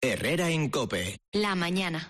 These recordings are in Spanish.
Herrera en COPE. La mañana.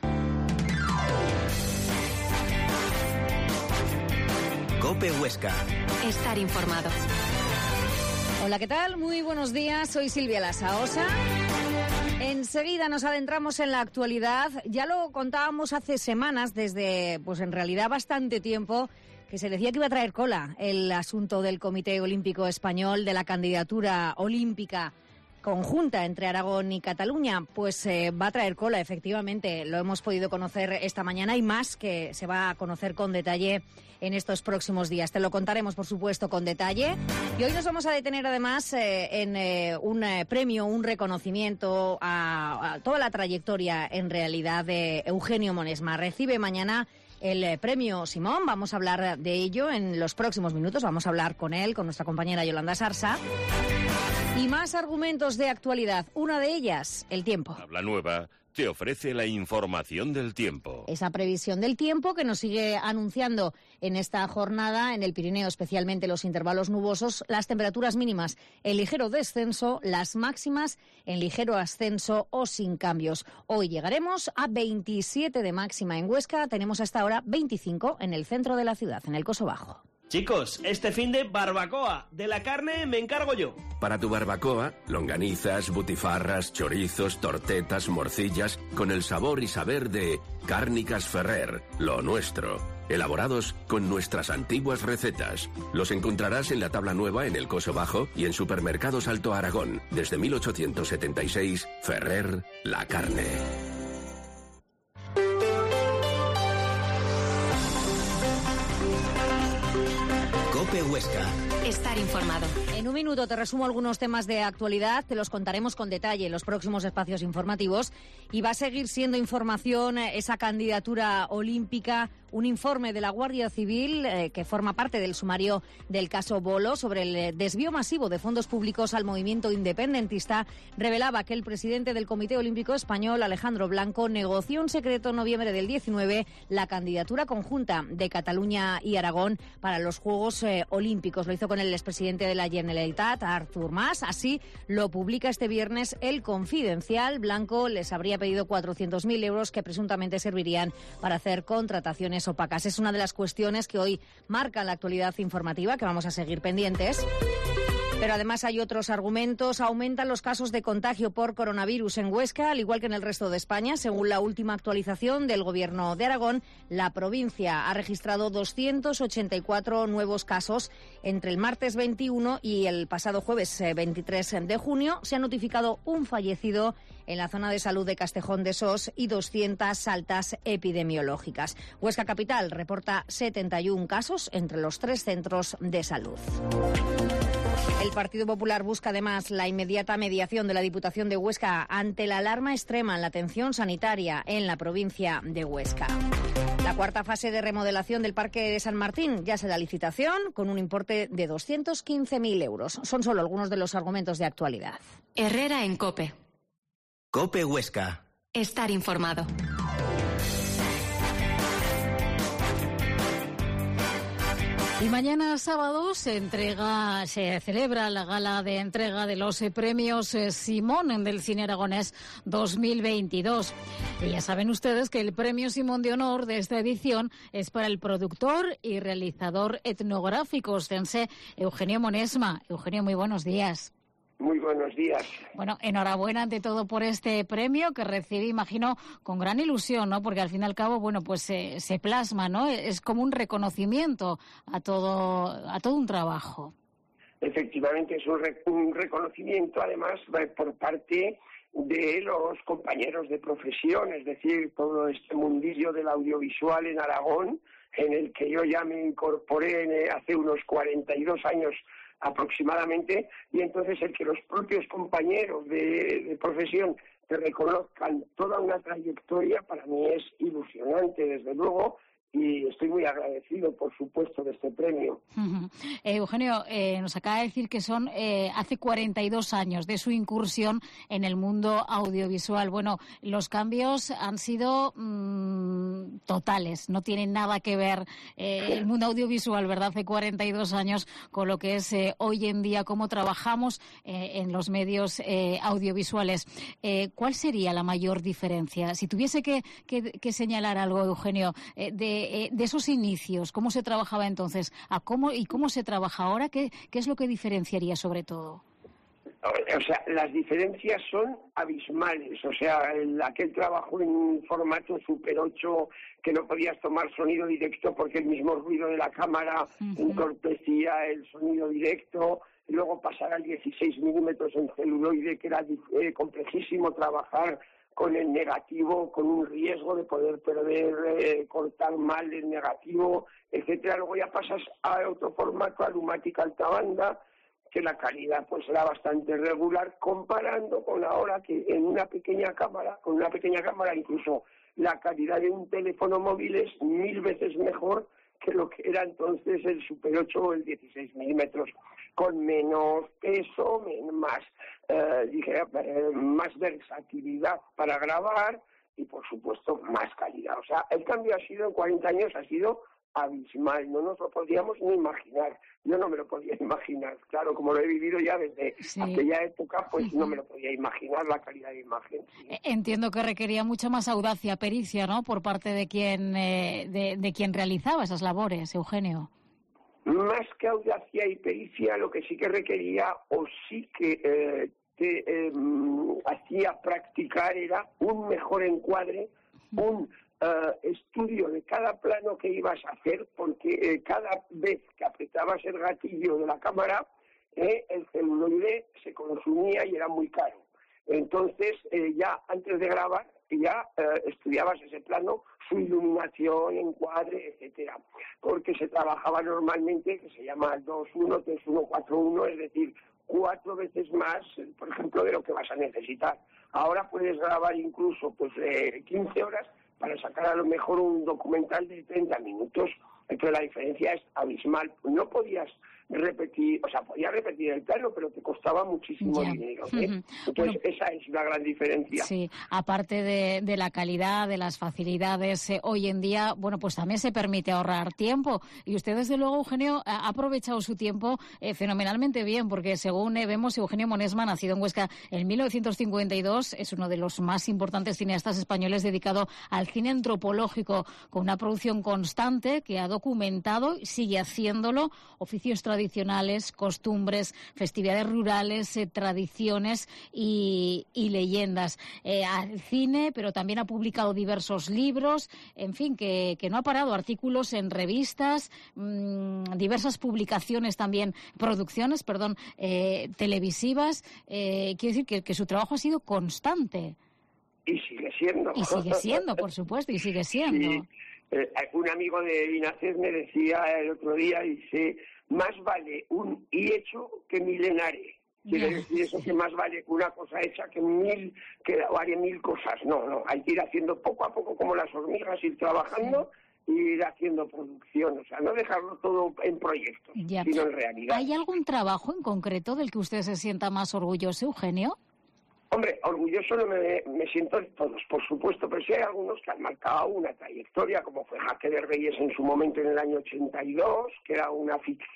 COPE Huesca. Estar informado. Hola, ¿qué tal? Muy buenos días, soy Silvia Lasaosa. Enseguida nos adentramos en la actualidad. Ya lo contábamos hace semanas, desde, pues en realidad bastante tiempo, que se decía que iba a traer cola el asunto del Comité Olímpico Español, de la candidatura olímpica conjunta entre Aragón y Cataluña. Pues va a traer cola, efectivamente. Lo hemos podido conocer esta mañana y más que se va a conocer con detalle en estos próximos días. Te lo contaremos, por supuesto, con detalle. Y hoy nos vamos a detener, además, en un premio, un reconocimiento a toda la trayectoria, en realidad, de Eugenio Monesma. Recibe mañana el premio Simón. Vamos a hablar de ello en los próximos minutos. Vamos a hablar con él, con nuestra compañera Yolanda Sarsa. Y más argumentos de actualidad. Una de ellas, el tiempo. Habla Nueva te ofrece la información del tiempo. Esa previsión del tiempo que nos sigue anunciando en esta jornada, en el Pirineo, especialmente los intervalos nubosos, las temperaturas mínimas en ligero descenso, las máximas en ligero ascenso o sin cambios. Hoy llegaremos a 27 de máxima en Huesca, tenemos hasta ahora 25 en el centro de la ciudad, en el Coso Bajo. Chicos, este finde barbacoa. De la carne me encargo yo. Para tu barbacoa, longanizas, butifarras, chorizos, tortetas, morcillas, con el sabor y saber de Cárnicas Ferrer, lo nuestro. Elaborados con nuestras antiguas recetas. Los encontrarás en la tabla nueva en el Coso Bajo y en Supermercados Alto Aragón. Desde 1876, Ferrer, la carne. COPE Huesca. Estar informado. En un minuto te resumo algunos temas de actualidad, te los contaremos con detalle en los próximos espacios informativos y va a seguir siendo información esa candidatura olímpica, un informe de la Guardia Civil que forma parte del sumario del caso Bolo sobre el desvío masivo de fondos públicos al movimiento independentista. Revelaba que el presidente del Comité Olímpico Español, Alejandro Blanco, negoció en secreto en noviembre del 19 la candidatura conjunta de Cataluña y Aragón para los Juegos Olímpicos. Lo hizo con el expresidente de la Generalitat, Artur Mas. Así lo publica este viernes El Confidencial. Blanco les habría pedido 400.000 euros que presuntamente servirían para hacer contrataciones opacas. Es una de las cuestiones que hoy marcan la actualidad informativa, que vamos a seguir pendientes. Pero además hay otros argumentos. Aumentan los casos de contagio por coronavirus en Huesca, al igual que en el resto de España. Según la última actualización del Gobierno de Aragón, la provincia ha registrado 284 nuevos casos entre el martes 21 y el pasado jueves 23 de junio. Se ha notificado un fallecido en la zona de salud de Castejón de Sos y 200 altas epidemiológicas. Huesca Capital reporta 71 casos entre los 3 centros de salud. El Partido Popular busca además la inmediata mediación de la Diputación de Huesca ante la alarma extrema en la atención sanitaria en la provincia de Huesca. La cuarta fase de remodelación del Parque de San Martín ya se da licitación con un importe de 215.000 euros. Son solo algunos de los argumentos de actualidad. Herrera en COPE. COPE Huesca. Estar informado. Y mañana sábado se celebra la gala de entrega de los premios Simón del Cine Aragonés 2022. Y ya saben ustedes que el premio Simón de honor de esta edición es para el productor y realizador etnográfico ostense Eugenio Monesma. Eugenio, muy buenos días. Muy buenos días. Bueno, enhorabuena ante todo por este premio que recibí, imagino, con gran ilusión, ¿no? Porque al fin y al cabo, bueno, pues se plasma, ¿no? Es como un reconocimiento a todo un trabajo. Efectivamente, es un reconocimiento, además, por parte de los compañeros de profesión, es decir, todo este mundillo del audiovisual en Aragón, en el que yo ya me incorporé hace unos 42 años aproximadamente, y entonces el que los propios compañeros de profesión te reconozcan toda una trayectoria, para mí es ilusionante, desde luego, y estoy muy agradecido, por supuesto, de este premio. Eugenio, nos acaba de decir que son hace 42 años de su incursión en el mundo audiovisual. Bueno, los cambios han sido totales, no tienen nada que ver el mundo audiovisual, ¿verdad?, hace 42 años con lo que es hoy en día, cómo trabajamos en los medios audiovisuales. ¿Cuál sería la mayor diferencia? Si tuviese que señalar algo, Eugenio, de esos inicios, ¿cómo se trabajaba entonces? ¿Cómo se trabaja ahora? ¿Qué es lo que diferenciaría sobre todo? O sea, las diferencias son abismales. O sea, aquel trabajo en formato Super 8, que no podías tomar sonido directo porque el mismo ruido de la cámara entorpecía el sonido directo. Luego pasar al 16 milímetros en celuloide, que era complejísimo trabajar con el negativo, con un riesgo de poder perder, cortar mal el negativo, etcétera. Luego ya pasas a otro formato, a Lumatic alta banda, que la calidad pues era bastante regular, comparando con ahora que en una pequeña cámara, con una pequeña cámara incluso la calidad de un teléfono móvil es 1000 veces mejor que lo que era entonces el Super 8 o el 16 milímetros, con menos peso, más versatilidad para grabar y, por supuesto, más calidad. O sea, el cambio ha sido, en 40 años, ha sido abismal, no nos lo podíamos ni imaginar. Yo no me lo podía imaginar, claro, como lo he vivido ya desde aquella época, pues no me lo podía imaginar la calidad de imagen. Sí. Entiendo que requería mucha más audacia, pericia, ¿no?, por parte de quien de quien realizaba esas labores, Eugenio. Más que audacia y pericia, lo que sí que requería, o sí que te hacía practicar, era un mejor encuadre, un estudio de cada plano que ibas a hacer, porque cada vez que apretabas el gatillo de la cámara, el celuloide se consumía y era muy caro. Entonces, ya antes de grabar, ya estudiabas ese plano, su iluminación, encuadre, etcétera, porque se trabajaba normalmente, que se llama 2-1, 3-1, 4-1, es decir, 4 veces más, por ejemplo, de lo que vas a necesitar. Ahora puedes grabar incluso 15 horas para sacar a lo mejor un documental de 30 minutos. Entonces la diferencia es abismal. No podías repetir, o sea, podías repetir el plano, pero te costaba muchísimo dinero. Entonces esa es la gran diferencia. Sí, aparte de la calidad, de las facilidades, hoy en día, bueno, pues también se permite ahorrar tiempo. Y usted, desde luego, Eugenio, ha aprovechado su tiempo fenomenalmente bien, porque según vemos, Eugenio Monesma, nacido en Huesca en 1952, es uno de los más importantes cineastas españoles dedicado al cine antropológico, con una producción constante que ha documentado y sigue haciéndolo oficios tradicionales, costumbres, festividades rurales, tradiciones y leyendas. Al cine, pero también ha publicado diversos libros, en fin, que no ha parado, artículos en revistas, diversas publicaciones también, producciones, televisivas. Quiero decir que su trabajo ha sido constante. Y sigue siendo. Y sigue siendo, por supuesto, y sigue siendo. Sí. Un amigo de Vinacés me decía el otro día, dice, más vale un hecho que milenare. Quiere decir eso, que más vale una cosa hecha que haré 1000 cosas. No, hay que ir haciendo poco a poco, como las hormigas, ir trabajando y ir haciendo producción. O sea, no dejarlo todo en proyectos, sino en realidad. ¿Hay algún trabajo en concreto del que usted se sienta más orgulloso, Eugenio? Hombre, orgulloso no me siento de todos, por supuesto, pero sí hay algunos que han marcado una trayectoria, como fue Jaque de Reyes en su momento en el año 82, que era una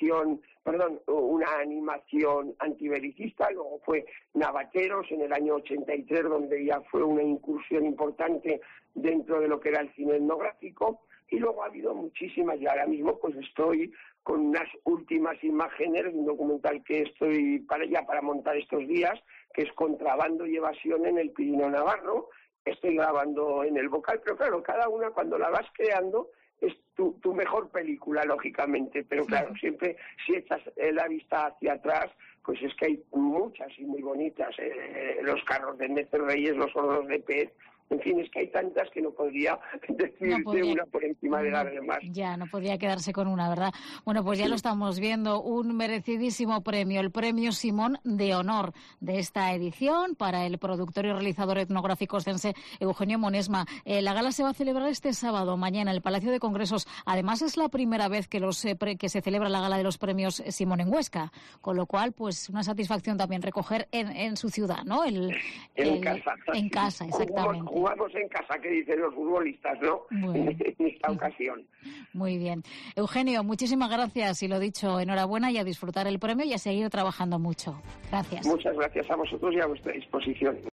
animación antibelicista. Luego fue Navateros en el año 83, donde ya fue una incursión importante dentro de lo que era el cine etnográfico. Y luego ha habido muchísimas, y ahora mismo pues estoy con unas últimas imágenes de un documental que estoy para montar estos días, que es Contrabando y evasión en el Pirineo Navarro. Estoy grabando en el Bocal, pero claro, cada una cuando la vas creando es tu mejor película, lógicamente, pero claro, siempre si echas la vista hacia atrás, pues es que hay muchas y muy bonitas, los carros de Néstor Reyes, los hornos de pez, En fin, es que hay tantas que no podría decirte una por encima de las demás. Ya, no podía quedarse con una, ¿verdad? Bueno, pues ya lo estamos viendo, un merecidísimo premio, el Premio Simón de Honor de esta edición para el productor y realizador etnográfico ostense Eugenio Monesma. La gala se va a celebrar este sábado, mañana, en el Palacio de Congresos. Además, es la primera vez que se celebra la gala de los premios Simón en Huesca, con lo cual, pues, una satisfacción también recoger en su ciudad, ¿no? En casa. En casa, exactamente. Jugamos en casa, que dicen los futbolistas, ¿no? En esta ocasión. Muy bien. Eugenio, muchísimas gracias y lo dicho, enhorabuena y a disfrutar el premio y a seguir trabajando mucho. Gracias. Muchas gracias a vosotros y a vuestra disposición.